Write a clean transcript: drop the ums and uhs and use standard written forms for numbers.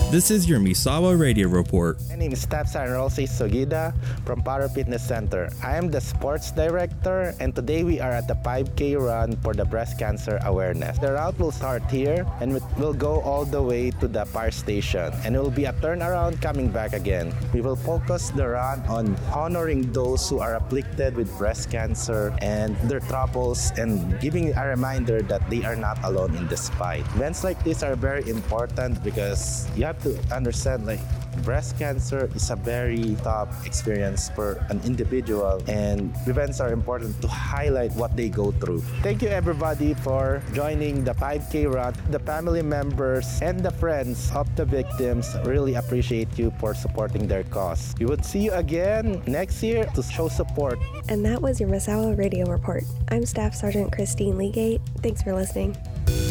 This is your Misawa Radio Report. My name is Staff Sergeant Rolsey Sogida from Power Fitness Center. I am the sports director, and today we are at the 5K run for the breast cancer awareness. The route will start here and will go all the way to the fire station, and it will be a turnaround coming back again. We will focus the run on honoring those who are afflicted with breast cancer and their troubles, and giving a reminder that they are not alone in this fight. Events like this are very important because you have to understand, like, breast cancer is a very tough experience for an individual, and events are important to highlight what they go through. Thank you everybody for joining the 5K run. The family members and the friends of the victims really appreciate you for supporting their cause. We would see you again next year to show support. And that was your Misawa Radio Report. I'm Staff Sergeant Christine Legate. Thanks for listening.